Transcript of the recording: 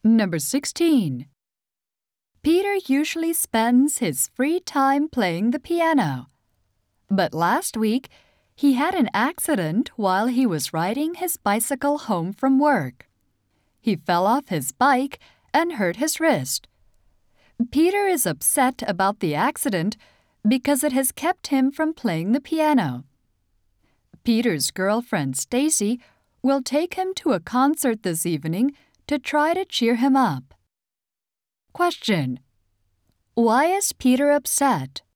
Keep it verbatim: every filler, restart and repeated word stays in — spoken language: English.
Number sixteen. Peter usually spends his free time playing the piano. But last week, he had an accident while he was riding his bicycle home from work. He fell off his bike and hurt his wrist. Peter is upset about the accident because it has kept him from playing the piano. Peter's girlfriend Stacy will take him to a concert this evening to try to cheer him up. Question: Why is Peter upset?